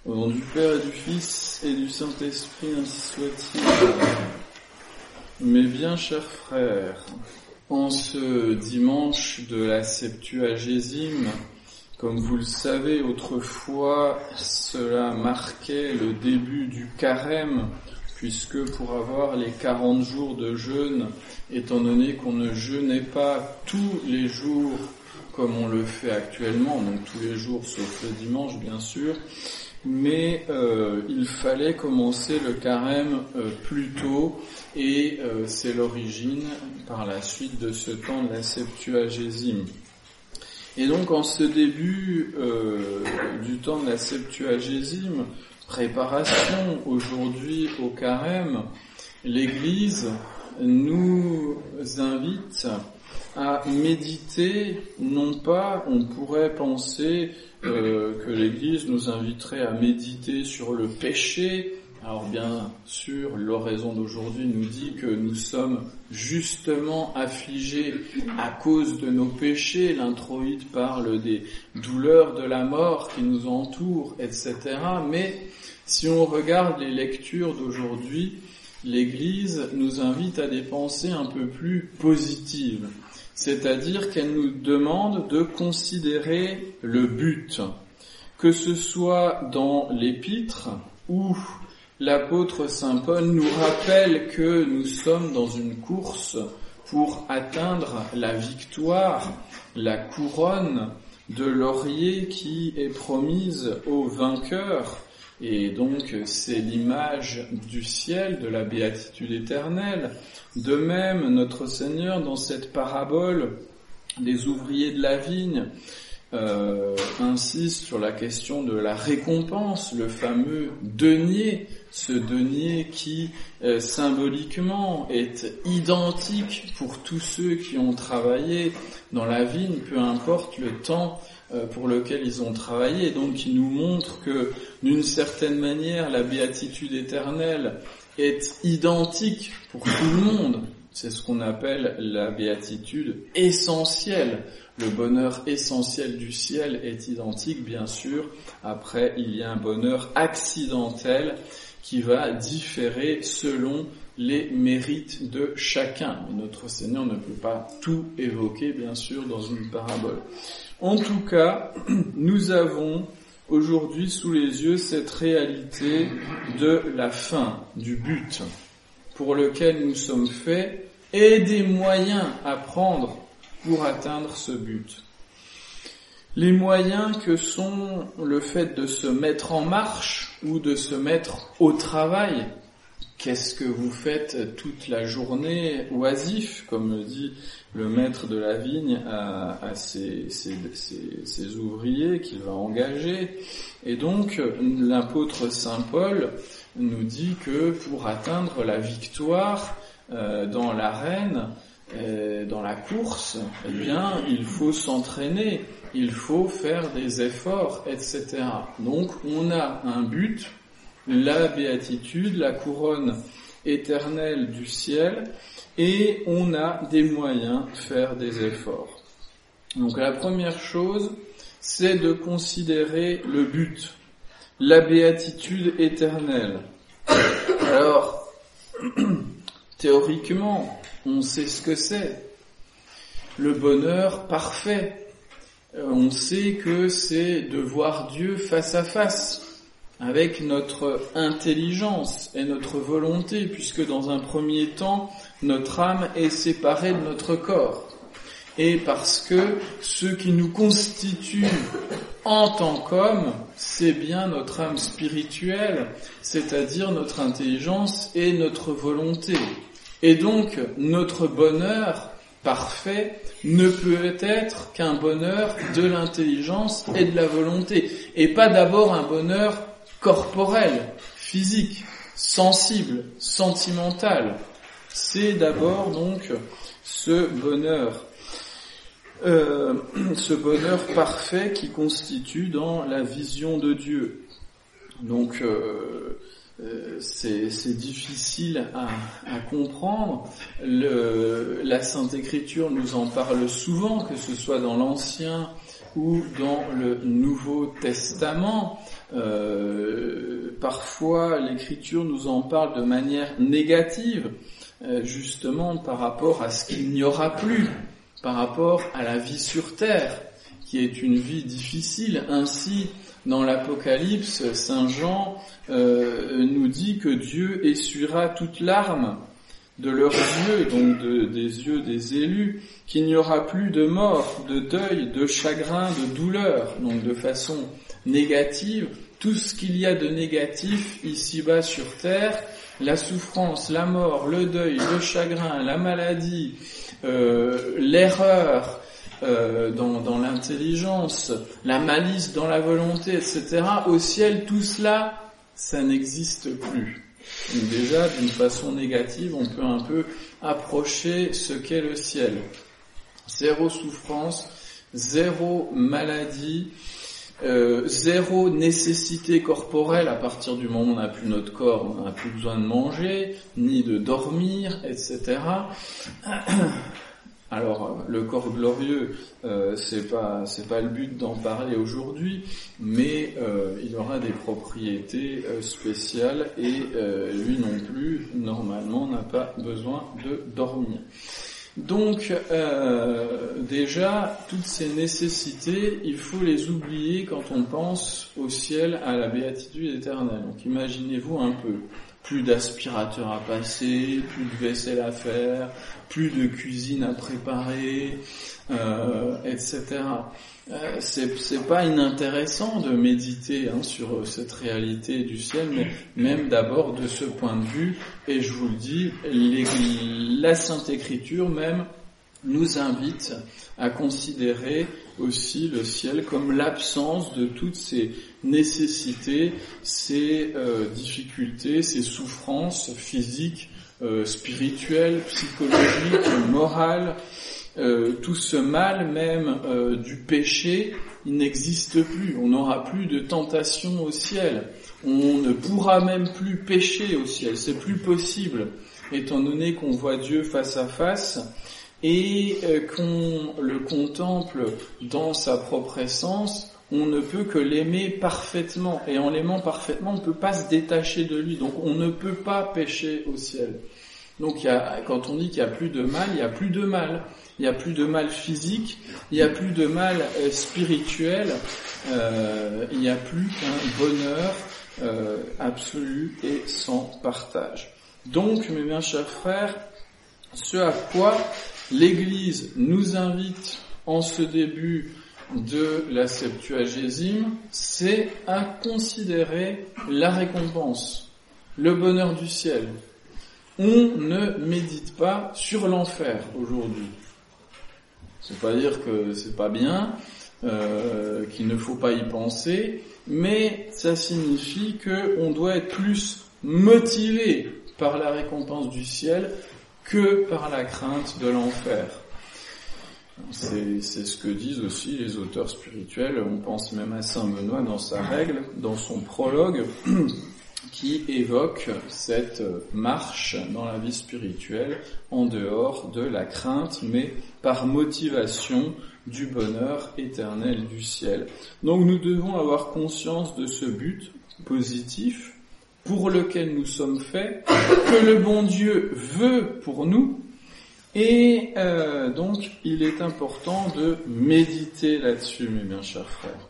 Au nom du Père et du Fils et du Saint-Esprit, ainsi soit-il. Mes bien chers frères, en ce dimanche de la Septuagésime, comme vous le savez, autrefois cela marquait le début du carême, puisque pour avoir les 40 jours de jeûne, étant donné qu'on ne jeûnait pas tous les jours comme on le fait actuellement, donc tous les jours sauf le dimanche bien sûr, mais il fallait commencer le carême plus tôt et c'est l'origine par la suite de ce temps de la Septuagésime. Et donc en ce début du temps de la Septuagésime, préparation aujourd'hui au carême, l'Église nous invite à méditer, non pas, on pourrait penser que l'Église nous inviterait à méditer sur le péché. Alors bien sûr, l'oraison d'aujourd'hui nous dit que nous sommes justement affligés à cause de nos péchés. L'introïde parle des douleurs de la mort qui nous entourent, etc. Mais si on regarde les lectures d'aujourd'hui, l'Église nous invite à des pensées un peu plus positives. C'est-à-dire qu'elle nous demande de considérer le but, que ce soit dans l'Épître où l'apôtre Saint Paul nous rappelle que nous sommes dans une course pour atteindre la victoire, la couronne de laurier qui est promise aux vainqueurs. Et donc c'est l'image du ciel, de la béatitude éternelle. De même, notre Seigneur, dans cette parabole des ouvriers de la vigne, insiste sur la question de la récompense, le fameux denier, ce denier qui symboliquement est identique pour tous ceux qui ont travaillé dans la vigne, peu importe le temps pour lequel ils ont travaillé, donc il nous montre que d'une certaine manière la béatitude éternelle est identique pour tout le monde. C'est ce qu'on appelle la béatitude essentielle. Le bonheur essentiel du ciel est identique, bien sûr. Après, il y a un bonheur accidentel qui va différer selon les mérites de chacun. Mais notre Seigneur ne peut pas tout évoquer, bien sûr, dans une parabole. En tout cas, nous avons aujourd'hui sous les yeux cette réalité de la fin, du but pour lequel nous sommes faits et des moyens à prendre pour atteindre ce but. Les moyens que sont le fait de se mettre en marche ou de se mettre au travail. Qu'est-ce que vous faites toute la journée oisif, comme le dit le maître de la vigne à ses ouvriers qu'il va engager. Et donc l'apôtre Saint Paul nous dit que pour atteindre la victoire dans l'arène, dans la course, eh bien il faut s'entraîner, il faut faire des efforts, etc. Donc on a un but, la béatitude, la couronne éternelle du ciel, et on a des moyens de faire des efforts. Donc la première chose, c'est de considérer le but, la béatitude éternelle. Alors, théoriquement, on sait ce que c'est. Le bonheur parfait. On sait que c'est de voir Dieu face à face, avec notre intelligence et notre volonté, puisque dans un premier temps, notre âme est séparée de notre corps. Et parce que ce qui nous constitue en tant qu'homme, c'est bien notre âme spirituelle, c'est-à-dire notre intelligence et notre volonté. Et donc, notre bonheur parfait ne peut être qu'un bonheur de l'intelligence et de la volonté, et pas d'abord un bonheur corporel, physique, sensible, sentimental. C'est d'abord donc ce bonheur parfait qui constitue dans la vision de Dieu. Donc c'est difficile à comprendre. La Sainte Écriture nous en parle souvent, que ce soit dans l'Ancien ou dans le Nouveau Testament. parfois l'Écriture nous en parle de manière négative, justement par rapport à ce qu'il n'y aura plus, par rapport à la vie sur terre, qui est une vie difficile. Ainsi, dans l'Apocalypse, Saint Jean nous dit que Dieu essuiera toute larme de leurs yeux, donc des yeux des élus, qu'il n'y aura plus de mort, de deuil, de chagrin, de douleur, donc de façon négative, tout ce qu'il y a de négatif ici-bas sur terre, la souffrance, la mort, le deuil, le chagrin, la maladie, l'erreur dans l'intelligence, la malice dans la volonté, etc. Au ciel, tout cela, ça n'existe plus. Donc déjà, d'une façon négative, on peut un peu approcher ce qu'est le ciel. Zéro souffrance, zéro maladie, zéro nécessité corporelle. À partir du moment où on n'a plus notre corps, on n'a plus besoin de manger, ni de dormir, etc. Alors, le corps glorieux, c'est pas le but d'en parler aujourd'hui, mais il aura des propriétés spéciales et lui non plus, normalement, n'a pas besoin de dormir. Donc, déjà, toutes ces nécessités, il faut les oublier quand on pense au ciel, à la béatitude éternelle. Donc, imaginez-vous un peu. Plus d'aspirateur à passer, plus de vaisselle à faire, plus de cuisine à préparer, etc. C'est pas inintéressant de méditer sur cette réalité du ciel, mais même d'abord de ce point de vue, et je vous le dis, la Sainte Écriture même nous invite à considérer aussi le ciel comme l'absence de toutes ces nécessités, ces difficultés, ces souffrances physiques, spirituelles, psychologiques, morales, tout ce mal même du péché, il n'existe plus. On n'aura plus de tentation au ciel. On ne pourra même plus pécher au ciel. C'est plus possible, étant donné qu'on voit Dieu face à face et qu'on le contemple dans sa propre essence. On ne peut que l'aimer parfaitement. Et en l'aimant parfaitement, on ne peut pas se détacher de lui. Donc on ne peut pas pécher au ciel. Donc quand on dit qu'il n'y a plus de mal, il n'y a plus de mal. Il n'y a plus de mal physique, il n'y a plus de mal spirituel, il n'y a plus qu'un bonheur absolu et sans partage. Donc, mes bien chers frères, ce à quoi l'Église nous invite en ce début de la Septuagésime, c'est à considérer la récompense, le bonheur du ciel. On ne médite pas sur l'enfer aujourd'hui. C'est pas dire que c'est pas bien, qu'il ne faut pas y penser, mais ça signifie qu'on doit être plus motivé par la récompense du ciel que par la crainte de l'enfer. C'est ce que disent aussi les auteurs spirituels. On pense même à Saint Benoît dans sa règle, dans son prologue, qui évoque cette marche dans la vie spirituelle en dehors de la crainte, mais par motivation du bonheur éternel du ciel. Donc nous devons avoir conscience de ce but positif pour lequel nous sommes faits, que le bon Dieu veut pour nous, et donc il est important de méditer là-dessus, mes bien chers frères.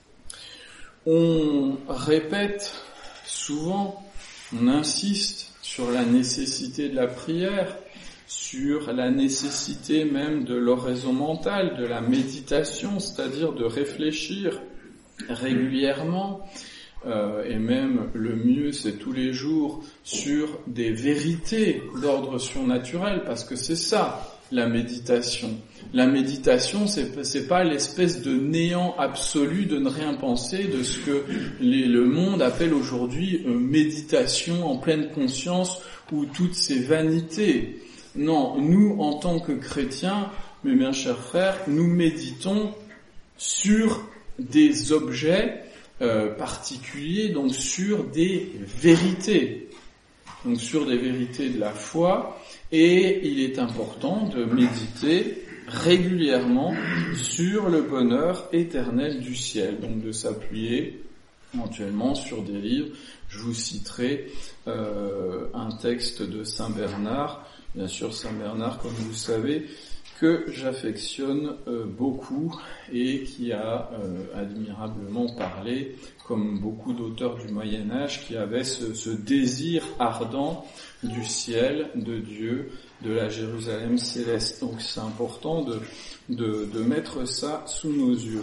On répète souvent, on insiste sur la nécessité de la prière, sur la nécessité même de l'oraison mentale, de la méditation, c'est-à-dire de réfléchir régulièrement, et même le mieux c'est tous les jours, sur des vérités d'ordre surnaturel, parce que c'est ça la méditation. La méditation, c'est pas l'espèce de néant absolu de ne rien penser, de ce que le monde appelle aujourd'hui méditation en pleine conscience ou toutes ces vanités. Non, nous, en tant que chrétiens, mes bien chers frères, nous méditons sur des objets particuliers, donc sur des vérités. Donc sur des vérités de la foi, et il est important de méditer régulièrement sur le bonheur éternel du ciel, donc de s'appuyer Éventuellement, sur des livres, je vous citerai un texte de Saint Bernard, bien sûr Saint Bernard, comme vous savez, que j'affectionne beaucoup et qui a admirablement parlé, comme beaucoup d'auteurs du Moyen-Âge, qui avaient ce désir ardent du ciel, de Dieu, de la Jérusalem céleste. Donc c'est important de mettre ça sous nos yeux.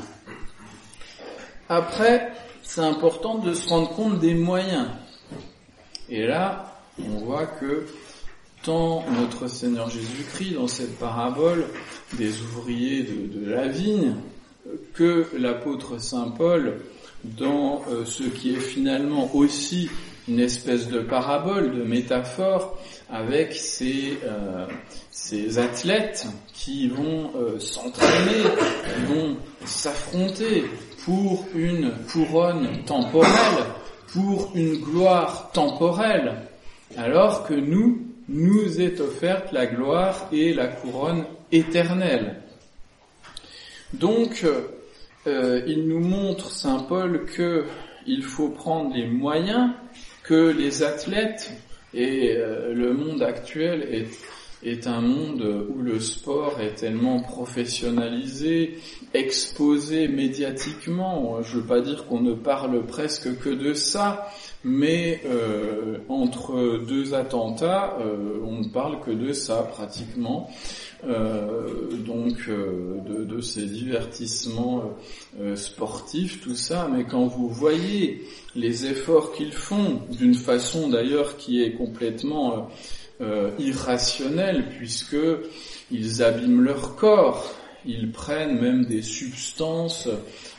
Après, c'est important de se rendre compte des moyens. Et là, on voit que tant notre Seigneur Jésus-Christ, dans cette parabole des ouvriers de la vigne, que l'apôtre Saint Paul, dans ce qui est finalement aussi une espèce de parabole, de métaphore, avec ces athlètes qui vont s'entraîner, qui vont s'affronter pour une couronne temporelle, pour une gloire temporelle, alors que nous est offerte la gloire et la couronne éternelle. Donc, il nous montre, Saint Paul, qu'il faut prendre les moyens, que les athlètes et le monde actuel est un monde où le sport est tellement professionnalisé, exposé médiatiquement. Je veux pas dire qu'on ne parle presque que de ça, mais entre deux attentats, on ne parle que de ça pratiquement. Donc de ces divertissements sportifs, tout ça, mais quand vous voyez les efforts qu'ils font, d'une façon d'ailleurs qui est complètement irrationnelle, puisque ils abîment leur corps, ils prennent même des substances,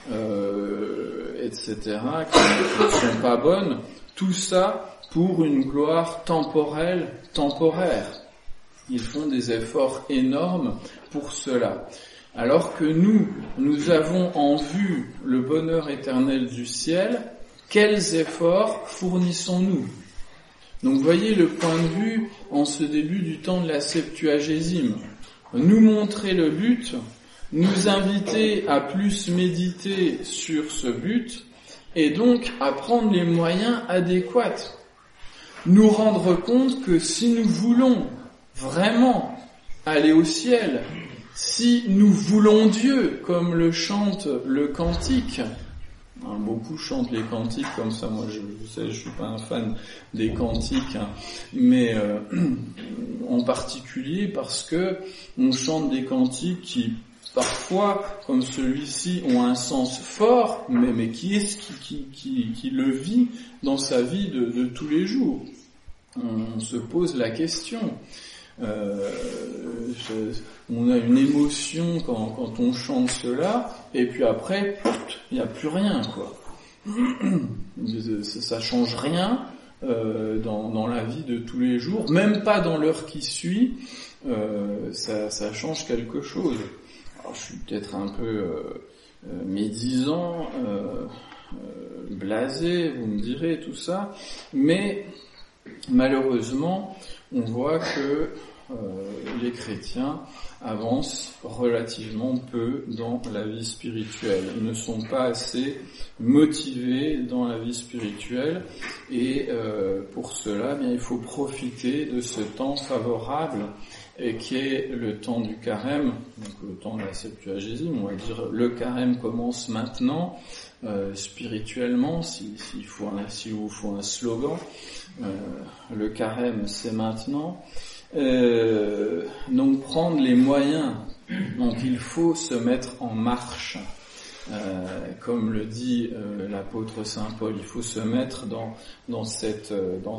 etc., qui ne sont pas bonnes, tout ça pour une gloire temporelle, temporaire. Ils font des efforts énormes pour cela. Alors que nous avons en vue le bonheur éternel du ciel, quels efforts fournissons-nous ? Donc voyez le point de vue en ce début du temps de la Septuagésime. Nous montrer le but, nous inviter à plus méditer sur ce but, et donc à prendre les moyens adéquats. Nous rendre compte que si nous voulons vraiment aller au ciel, si nous voulons Dieu, comme le chante le cantique, beaucoup chantent les cantiques comme ça, moi je suis pas un fan des cantiques, mais en particulier parce que on chante des cantiques qui parfois, comme celui-ci, ont un sens fort, mais qui est-ce qui le vit dans sa vie de tous les jours ? On se pose la question. On a une émotion quand on chante cela, et puis après, il n'y a plus rien, quoi. Ça change rien dans la vie de tous les jours, même pas dans l'heure qui suit, ça change quelque chose. Alors, je suis peut-être un peu médisant, blasé, vous me direz tout ça, mais malheureusement, on voit que les chrétiens avancent relativement peu dans la vie spirituelle. Ils ne sont pas assez motivés dans la vie spirituelle, et pour cela, bien, il faut profiter de ce temps favorable et qui est le temps du carême, donc le temps de la Septuagésime. On va dire le carême commence maintenant, spirituellement, s'il vous faut un slogan, le carême c'est maintenant. Donc prendre les moyens, donc il faut se mettre en marche, comme le dit l'apôtre Saint Paul, il faut se mettre dans cette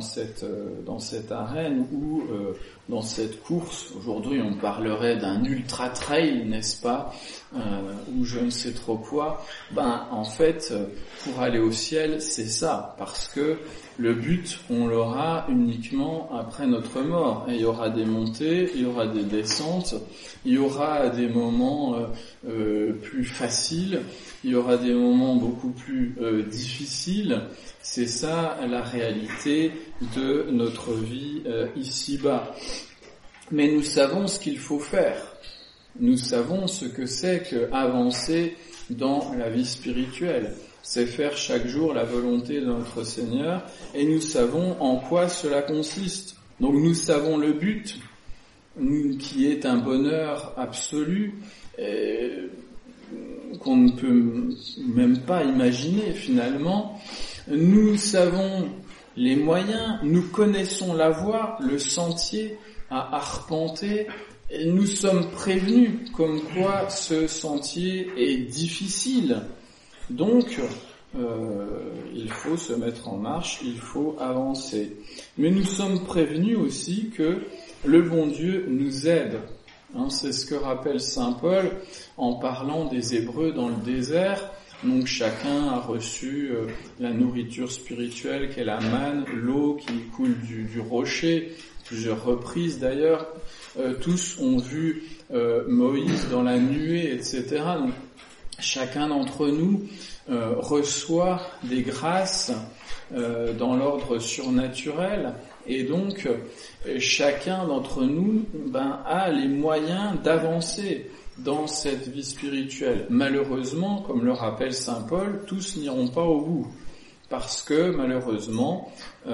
arène ou dans cette course. Aujourd'hui on parlerait d'un ultra trail, n'est-ce pas, ou je ne sais trop quoi. En fait, pour aller au ciel, c'est ça, parce que le but, on l'aura uniquement après notre mort. Et il y aura des montées, il y aura des descentes, il y aura des moments plus faciles, il y aura des moments beaucoup plus difficiles. C'est ça la réalité de notre vie ici-bas. Mais nous savons ce qu'il faut faire. Nous savons ce que c'est qu'avancer dans la vie spirituelle. c'est faire chaque jour la volonté de notre Seigneur, et nous savons en quoi cela consiste. Donc nous savons le but, qui est un bonheur absolu, qu'on ne peut même pas imaginer finalement. Nous savons les moyens, nous connaissons la voie, le sentier à arpenter, et nous sommes prévenus comme quoi ce sentier est difficile. Donc, il faut se mettre en marche, il faut avancer. Mais nous sommes prévenus aussi que le bon Dieu nous aide. C'est ce que rappelle saint Paul en parlant des Hébreux dans le désert. Donc chacun a reçu la nourriture spirituelle qu'est la manne, l'eau qui coule du rocher, plusieurs reprises d'ailleurs. Tous ont vu Moïse dans la nuée, etc. Donc chacun d'entre nous reçoit des grâces dans l'ordre surnaturel, et donc chacun d'entre nous a les moyens d'avancer dans cette vie spirituelle. Malheureusement, comme le rappelle saint Paul, tous n'iront pas au bout, parce que malheureusement,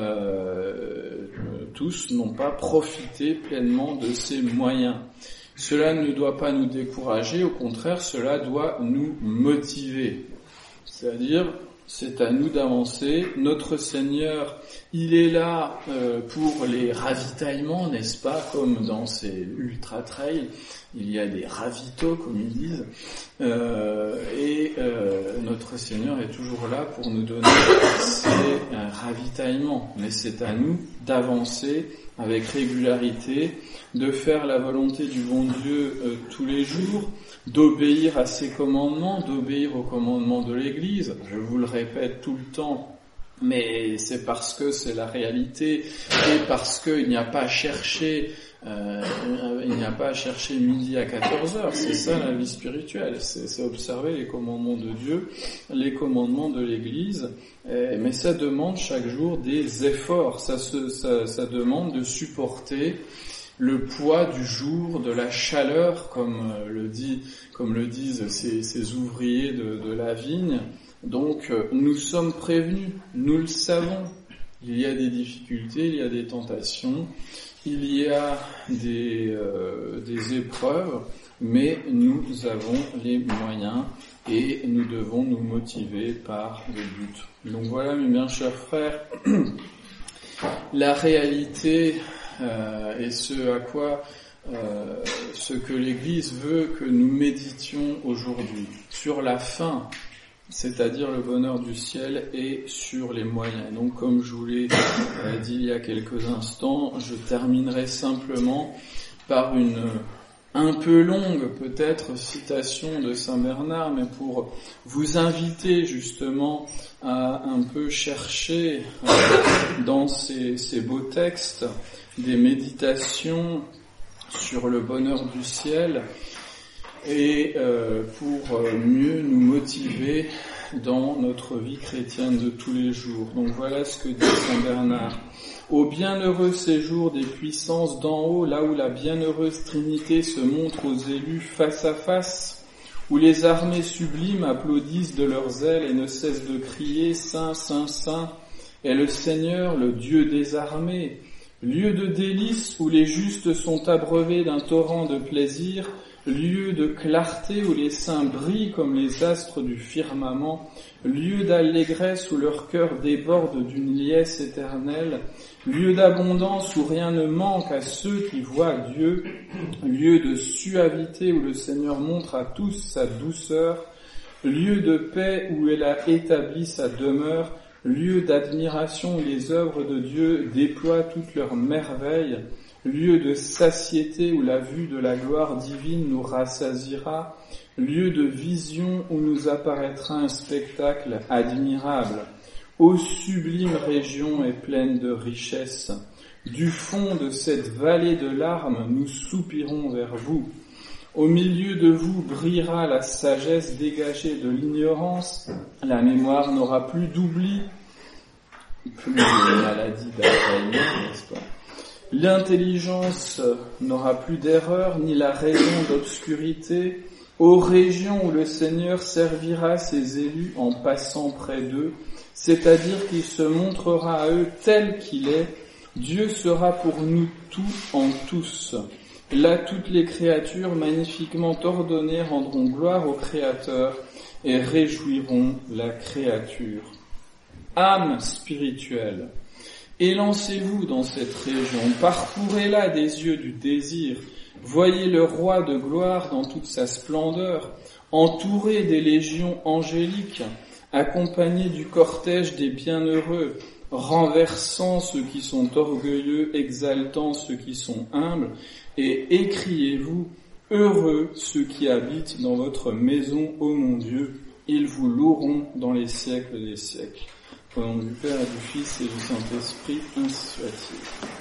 tous n'ont pas profité pleinement de ces moyens. Cela ne doit pas nous décourager, au contraire, cela doit nous motiver. C'est-à-dire, c'est à nous d'avancer. Notre Seigneur, il est là pour les ravitaillements, n'est-ce pas, comme dans ces ultra-trails, il y a des ravitaux, comme ils disent, et notre Seigneur est toujours là pour nous donner ces ravitaillements. Mais c'est à nous d'avancer avec régularité, de faire la volonté du bon Dieu tous les jours, d'obéir à ses commandements, d'obéir aux commandements de l'Église. Je vous le répète tout le temps, mais c'est parce que c'est la réalité, et parce qu'il n'y a pas à chercher midi à 14h, c'est ça la vie spirituelle, c'est observer les commandements de Dieu, les commandements de l'Église, mais ça demande chaque jour des efforts, ça demande de supporter le poids du jour, de la chaleur, comme le disent ces ouvriers de la vigne. Donc nous sommes prévenus, nous le savons, il y a des difficultés, il y a des tentations, il y a des épreuves, mais nous avons les moyens et nous devons nous motiver par le but. Donc voilà, mes bien chers frères, la réalité et ce que l'Église veut que nous méditions aujourd'hui sur la fin, c'est-à-dire le bonheur du ciel, et sur les moyens. Donc comme je vous l'ai dit il y a quelques instants, je terminerai simplement par une un peu longue peut-être citation de saint Bernard, mais pour vous inviter justement à un peu chercher dans ces beaux textes des méditations sur le bonheur du ciel, et pour mieux nous motiver dans notre vie chrétienne de tous les jours. Donc voilà ce que dit saint Bernard. Au bienheureux séjour des puissances d'en haut, là où la bienheureuse Trinité se montre aux élus face à face, où les armées sublimes applaudissent de leurs ailes et ne cessent de crier « Saint, Saint, Saint » est le Seigneur, le Dieu des armées, lieu de délices où les justes sont abreuvés d'un torrent de plaisir, lieu de clarté où les saints brillent comme les astres du firmament, lieu d'allégresse où leur cœur déborde d'une liesse éternelle, lieu d'abondance où rien ne manque à ceux qui voient Dieu, lieu de suavité où le Seigneur montre à tous sa douceur, lieu de paix où elle a établi sa demeure, lieu d'admiration où les œuvres de Dieu déploient toutes leurs merveilles, lieu de satiété où la vue de la gloire divine nous rassasiera, lieu de vision où nous apparaîtra un spectacle admirable. Ô sublime région et pleine de richesses, du fond de cette vallée de larmes, nous soupirons vers vous. Au milieu de vous brillera la sagesse dégagée de l'ignorance, la mémoire n'aura plus d'oubli, plus de maladie d'Alzheimer, n'est-ce pas ? L'intelligence n'aura plus d'erreur, ni la raison d'obscurité, aux régions où le Seigneur servira ses élus en passant près d'eux, c'est-à-dire qu'il se montrera à eux tel qu'il est. Dieu sera pour nous tout en tous. Là, toutes les créatures magnifiquement ordonnées rendront gloire au Créateur et réjouiront la créature. Âme spirituelle, élancez-vous dans cette région, parcourez-la des yeux du désir, voyez le roi de gloire dans toute sa splendeur, entouré des légions angéliques, accompagné du cortège des bienheureux, renversant ceux qui sont orgueilleux, exaltant ceux qui sont humbles, et écriez-vous, heureux ceux qui habitent dans votre maison, ô mon Dieu, ils vous loueront dans les siècles des siècles. Au nom du Père et du Fils et du Saint-Esprit, ainsi soit-il.